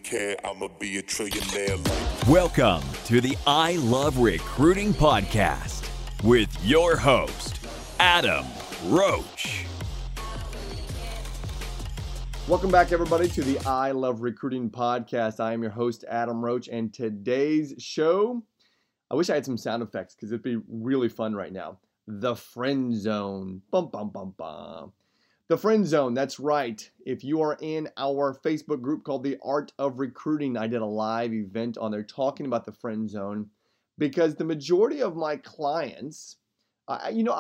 care, I'ma be a trillionaire. Welcome to the I Love Recruiting Podcast with your host, Adam Roach. Welcome back, everybody, to the I Love Recruiting Podcast. I am your host, Adam Roach, and today's show, I wish I had some sound effects because it'd be really fun right now. The friend zone. Bum, bum, bum, bum. The friend zone, that's right. If you are in our Facebook group called The Art of Recruiting, I did a live event on there talking about the friend zone because the majority of my clients, let me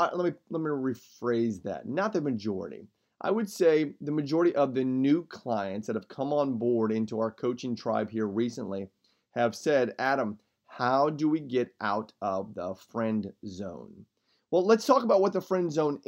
rephrase that. Not the majority. I would say the majority of the new clients that have come on board into our coaching tribe here recently have said, Adam, how do we get out of the friend zone? Well, let's talk about what the friend zone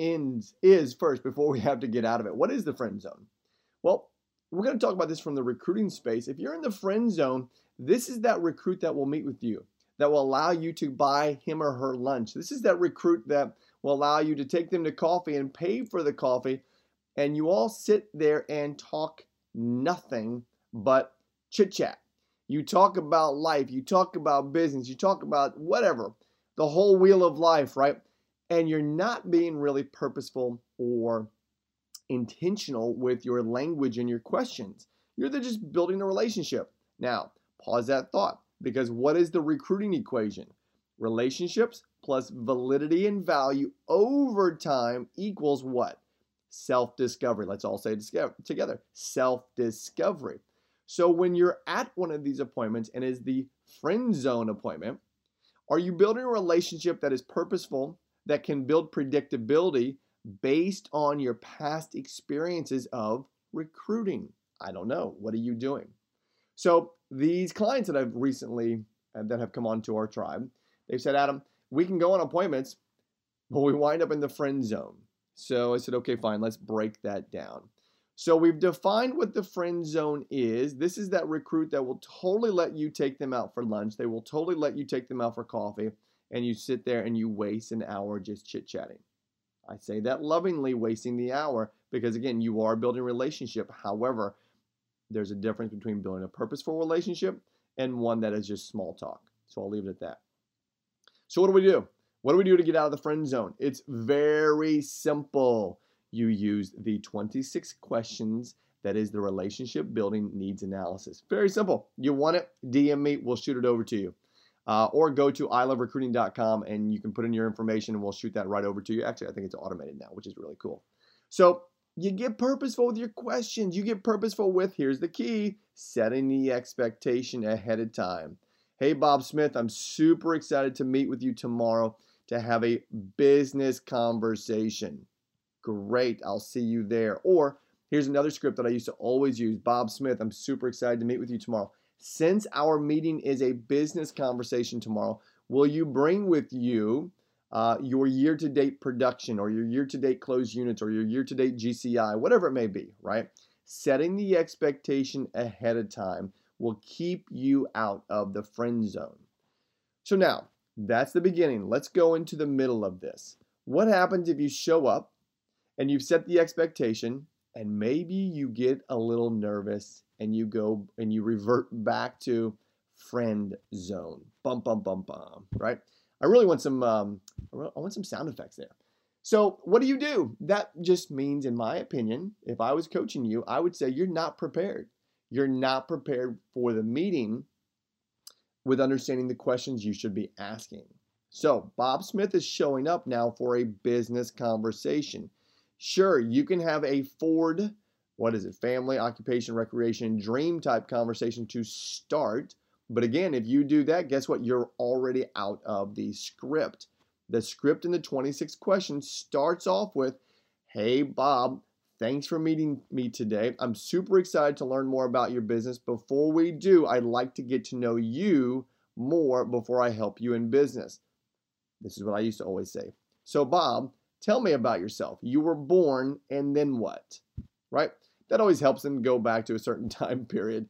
is first before we have to get out of it. What is the friend zone? Well, we're going to talk about this from the recruiting space. If you're in the friend zone, this is that recruit that will meet with you, that will allow you to buy him or her lunch. This is that recruit that will allow you to take them to coffee and pay for the coffee, and you all sit there and talk nothing but chit-chat. You talk about life, you talk about business, you talk about whatever, the whole wheel of life, right? And you're not being really purposeful or intentional with your language and your questions. You're just building a relationship. Now, pause that thought, because what is the recruiting equation? Relationships plus validity and value over time equals what? Self-discovery. Let's all say it together. Self-discovery. So when you're at one of these appointments and is the friend zone appointment, are you building a relationship that is purposeful, that can build predictability based on your past experiences of recruiting? I don't know. What are you doing? So these clients that I've recently, that have come onto our tribe, they've said, Adam, we can go on appointments, but we wind up in the friend zone. So I said, okay, fine, let's break that down. So we've defined what the friend zone is. This is that recruit that will totally let you take them out for lunch. They will totally let you take them out for coffee. And you sit there and you waste an hour just chit-chatting. I say that lovingly, wasting the hour, because again, you are building a relationship. However, there's a difference between building a purposeful relationship and one that is just small talk. So I'll leave it at that. So what do we do? What do we do to get out of the friend zone? It's very simple. You use the 26 questions that is the relationship building needs analysis. Very simple. You want it? DM me. We'll shoot it over to you. Or go to iloverecruiting.com and you can put in your information and we'll shoot that right over to you. Actually, I think it's automated now, which is really cool. So you get purposeful with your questions. You get purposeful with, here's the key, setting the expectation ahead of time. Hey, Bob Smith, I'm super excited to meet with you tomorrow to have a business conversation. Great, I'll see you there. Or here's another script that I used to always use. Bob Smith, I'm super excited to meet with you tomorrow. Since our meeting is a business conversation tomorrow, will you bring with you your year-to-date production or your year-to-date closed units or your year-to-date GCI, whatever it may be, right? Setting the expectation ahead of time will keep you out of the friend zone. So now, that's the beginning. Let's go into the middle of this. What happens if you show up and you've set the expectation and maybe you get a little nervous and you go and you revert back to friend zone? Bum, bum, bum, bum, right? I really want some, I want some sound effects there. So what do? That just means, in my opinion, if I was coaching you, I would say you're not prepared. You're not prepared for the meeting with understanding the questions you should be asking. So Bob Smith is showing up now for a business conversation. Sure, you can have a Ford, family, occupation, recreation, dream type conversation to start. But again, if you do that, guess what? You're already out of the script. The script in the 26 questions starts off with, hey, Bob, thanks for meeting me today. I'm super excited to learn more about your business. Before we do, I'd like to get to know you more before I help you in business. This is what I used to always say. So, Bob, tell me about yourself. You were born and then what, right? That always helps them go back to a certain time period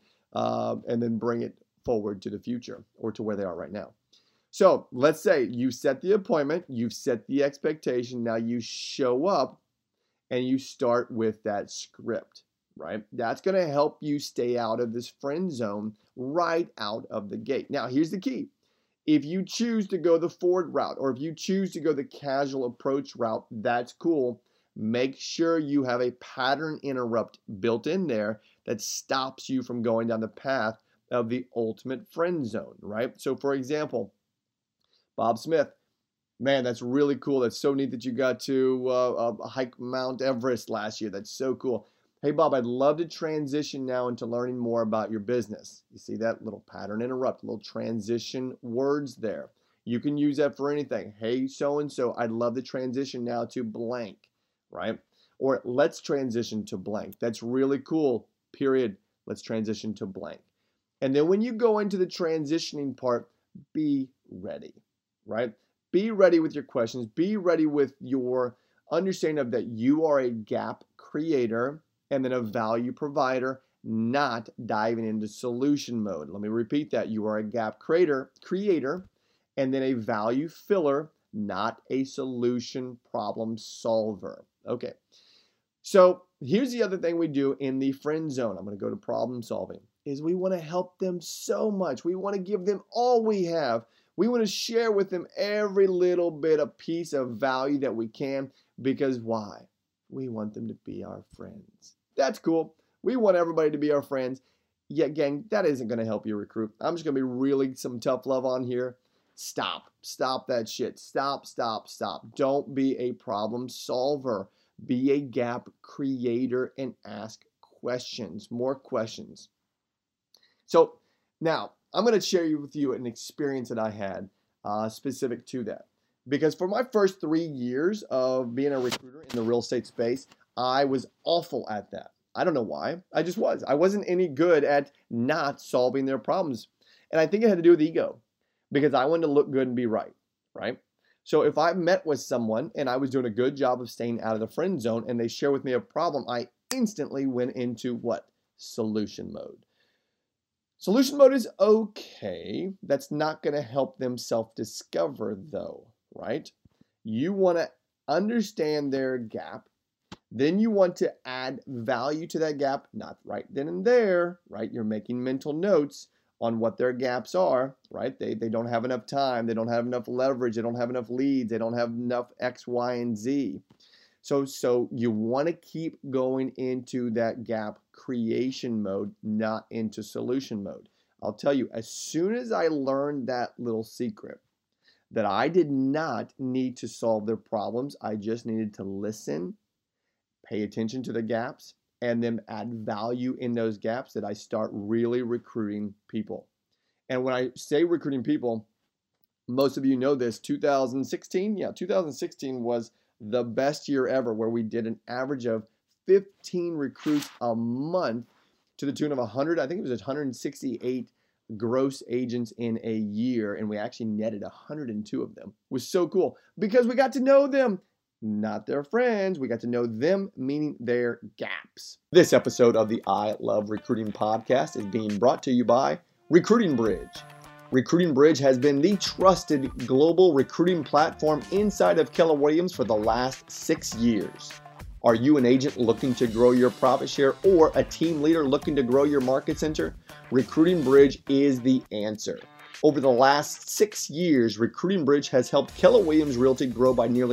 and then bring it forward to the future or to where they are right now. So let's say you set the appointment, you've set the expectation, now you show up and you start with that script, right? That's going to help you stay out of this friend zone right out of the gate. Now, here's the key. If you choose to go the forward route, or if you choose to go the casual approach route, that's cool. Make sure you have a pattern interrupt built in there that stops you from going down the path of the ultimate friend zone, right? So for example, Bob Smith, man, that's really cool. That's so neat that you got to hike Mount Everest last year. That's so cool. Hey, Bob, I'd love to transition now into learning more about your business. You see that little pattern interrupt, little transition words there. You can use that for anything. Hey, so-and-so, I'd love to transition now to blank, right? Or let's transition to blank. That's really cool, period. Let's transition to blank. And then when you go into the transitioning part, be ready, right? Be ready with your questions. Be ready with your understanding of that you are a gap creator and then a value provider, not diving into solution mode. Let me repeat that. You are a gap creator, and then a value filler, not a solution problem solver. Okay. So here's the other thing we do in the friend zone. I'm going to go to problem solving. Is we want to help them so much. We want to give them all we have. We want to share with them every little bit of piece of value that we can, because why? We want them to be our friends. That's cool. We want everybody to be our friends. Yet, gang, that isn't going to help you recruit. I'm just going to be really some tough love on here. Stop that shit. Stop. Don't be a problem solver. Be a gap creator and ask questions, more questions. So now I'm going to share with you an experience that I had specific to that. Because for my first 3 years of being a recruiter in the real estate space, I was awful at that. I don't know why. I just was. I wasn't any good at not solving their problems. And I think it had to do with ego, because I wanted to look good and be right, right? So if I met with someone and I was doing a good job of staying out of the friend zone and they share with me a problem, I instantly went into what? Solution mode. Solution mode is okay. That's not going to help them self-discover though, right? You want to understand their gap. Then you want to add value to that gap, not right then and there, right? You're making mental notes on what their gaps are, right? They don't have enough time. They don't have enough leverage. They don't have enough leads. They don't have enough X, Y, and Z. So you want to keep going into that gap creation mode, not into solution mode. I'll tell you, as soon as I learned that little secret, that I did not need to solve their problems, I just needed to listen, pay attention to the gaps, and then add value in those gaps, that I start really recruiting people. And when I say recruiting people, most of you know this, 2016 was the best year ever, where we did an average of 15 recruits a month to the tune of 100, I think it was 168 gross agents in a year, and we actually netted 102 of them. It was so cool because we got to know them, not their friends. We got to know them, meaning their gaps. This episode of the I Love Recruiting podcast is being brought to you by Recruiting Bridge. Recruiting Bridge has been the trusted global recruiting platform inside of Keller Williams for the last 6 years. Are you an agent looking to grow your profit share, or a team leader looking to grow your market center? Recruiting Bridge is the answer. Over the last 6 years, Recruiting Bridge has helped Keller Williams Realty grow by nearly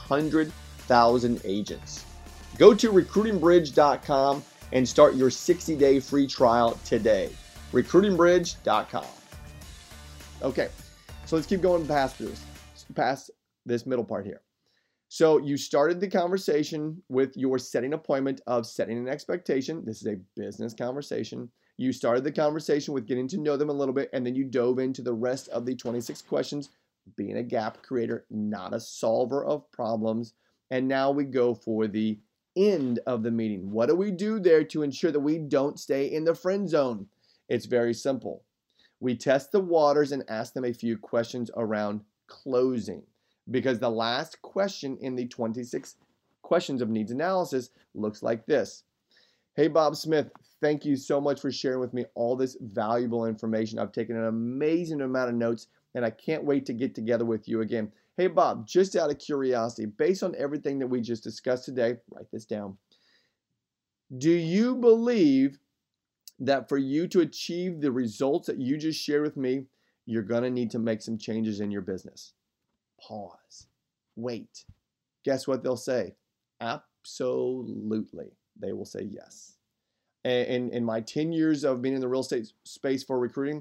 100,000 agents. Go to recruitingbridge.com and start your 60-day free trial today. recruitingbridge.com. Okay, so let's keep going past this middle part here. So you started the conversation with your setting appointment of setting an expectation. This is a business conversation. You started the conversation with getting to know them a little bit, and then you dove into the rest of the 26 questions, being a gap creator, not a solver of problems. And now we go for the end of the meeting. What do we do there to ensure that we don't stay in the friend zone? It's very simple. We test the waters and ask them a few questions around closing, because the last question in the 26 questions of needs analysis looks like this. Hey, Bob Smith, thank you so much for sharing with me all this valuable information. I've taken an amazing amount of notes, and I can't wait to get together with you again. Hey, Bob, just out of curiosity, based on everything that we just discussed today, write this down. Do you believe that for you to achieve the results that you just shared with me, you're going to need to make some changes in your business? Pause. Wait. Guess what they'll say? Absolutely. They will say yes. And in my 10 years of being in the real estate space for recruiting,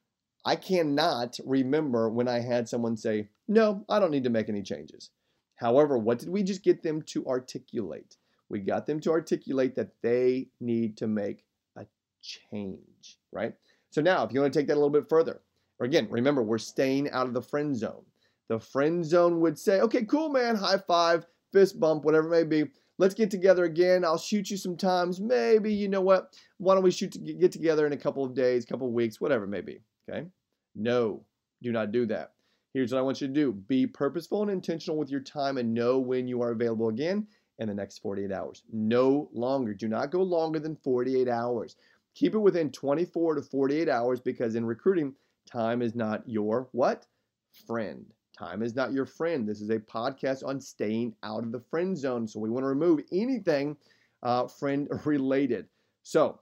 I cannot remember when I had someone say, no, I don't need to make any changes. However, what did we just get them to articulate? We got them to articulate that they need to make a change, right? So now, if you want to take that a little bit further, or again, remember, we're staying out of the friend zone. The friend zone would say, okay, cool, man, high five, fist bump, whatever it may be. Let's get together again. I'll shoot you some times. Maybe, you know what? Why don't we get together in a couple of days, couple of weeks, whatever it may be, okay? No, do not do that. Here's what I want you to do. Be purposeful and intentional with your time and know when you are available again in the next 48 hours. No longer. Do not go longer than 48 hours. Keep it within 24 to 48 hours because in recruiting, time is not your what? Friend. Time is not your friend. This is a podcast on staying out of the friend zone. So we want to remove anything friend related. So,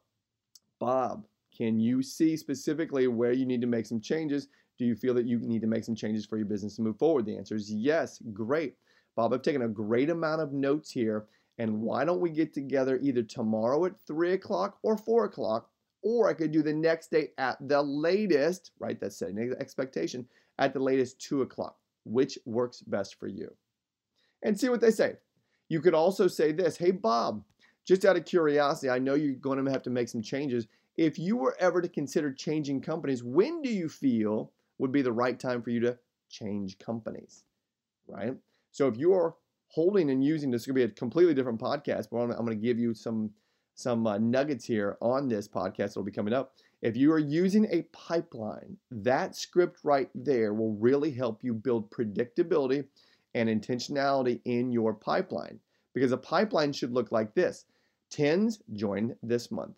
Bob, can you see specifically where you need to make some changes? Do you feel that you need to make some changes for your business to move forward? The answer is yes. Great. Bob, I've taken a great amount of notes here. And why don't we get together either tomorrow at 3 o'clock or 4 o'clock, or I could do the next day at the latest, right? That's setting an expectation, at the latest 2 o'clock. Which works best for you? And see what they say. You could also say this, hey, Bob, just out of curiosity, I know you're going to have to make some changes. If you were ever to consider changing companies, when do you feel would be the right time for you to change companies, right? So if you are holding and using, this could be a completely different podcast, but I'm going to give you some nuggets here on this podcast that will be coming up. If you are using a pipeline, that script right there will really help you build predictability and intentionality in your pipeline, because a pipeline should look like this. 10s join this month,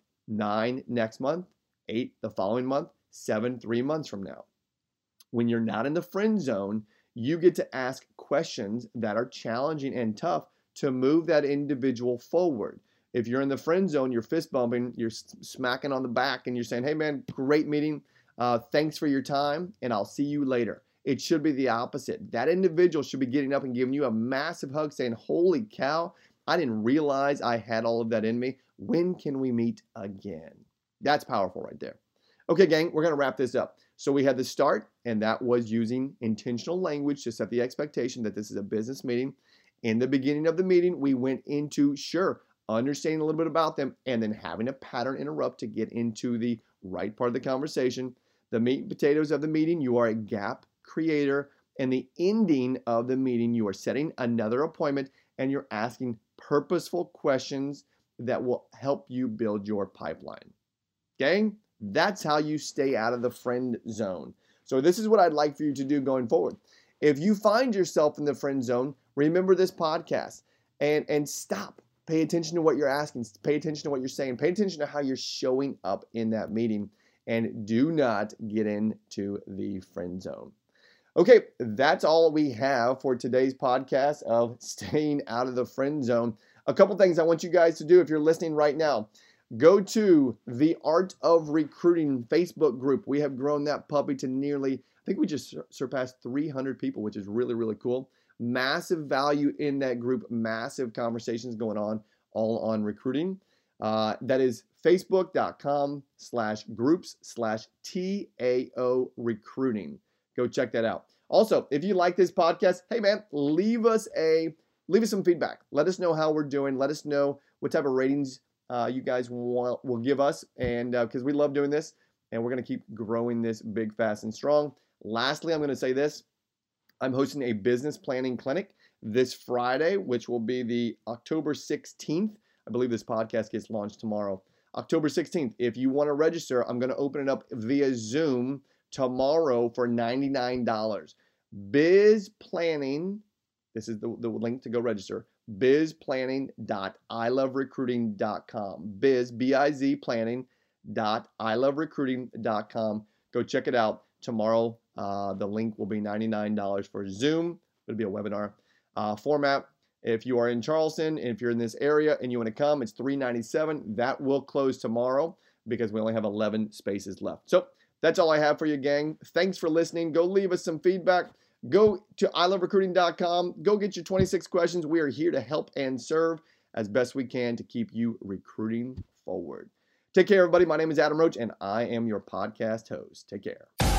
9 next month, 8 the following month, 7 3 months from now. When you're not in the friend zone, you get to ask questions that are challenging and tough to move that individual forward. If you're in the friend zone, you're fist bumping, you're smacking on the back, and you're saying, hey man, great meeting. Thanks for your time, and I'll see you later. It should be the opposite. That individual should be getting up and giving you a massive hug saying, holy cow, I didn't realize I had all of that in me. When can we meet again? That's powerful right there. Okay, gang, we're going to wrap this up. So we had the start, and that was using intentional language to set the expectation that this is a business meeting. In the beginning of the meeting, we went into, understanding a little bit about them, and then having a pattern interrupt to get into the right part of the conversation. The meat and potatoes of the meeting, you are a gap creator. And the ending of the meeting, you are setting another appointment, and you're asking purposeful questions that will help you build your pipeline. Gang, that's how you stay out of the friend zone. So this is what I'd like for you to do going forward. If you find yourself in the friend zone, remember this podcast and stop. Pay attention to what you're asking. Pay attention to what you're saying. Pay attention to how you're showing up in that meeting, and do not get into the friend zone. Okay, that's all we have for today's podcast of staying out of the friend zone. A couple things I want you guys to do if you're listening right now. Go to the Art of Recruiting Facebook group. We have grown that puppy to nearly, I think we just surpassed 300 people, which is really, really cool. Massive value in that group, massive conversations going on all on recruiting. That is facebook.com/groups/TAO recruiting. Go check that out. Also, if you like this podcast, hey man, leave us some feedback. Let us know how we're doing. Let us know what type of ratings you guys will give us, and because we love doing this, and we're going to keep growing this big, fast, and strong. Lastly, I'm going to say this. I'm hosting a business planning clinic this Friday, which will be the October 16th. I believe this podcast gets launched tomorrow. October 16th. If you want to register, I'm going to open it up via Zoom tomorrow for $99. Biz Planning, this is the link to go register, bizplanning.iloverecruiting.com. B-I-Z planning.iloverecruiting.com. Go check it out tomorrow. The link will be $99 for Zoom. It'll be a webinar format. If you are in Charleston, if you're in this area and you want to come, it's $397. That will close tomorrow because we only have 11 spaces left. So that's all I have for you, gang. Thanks for listening. Go leave us some feedback. Go to iloverecruiting.com. Go get your 26 questions. We are here to help and serve as best we can to keep you recruiting forward. Take care, everybody. My name is Adam Roach, and I am your podcast host. Take care.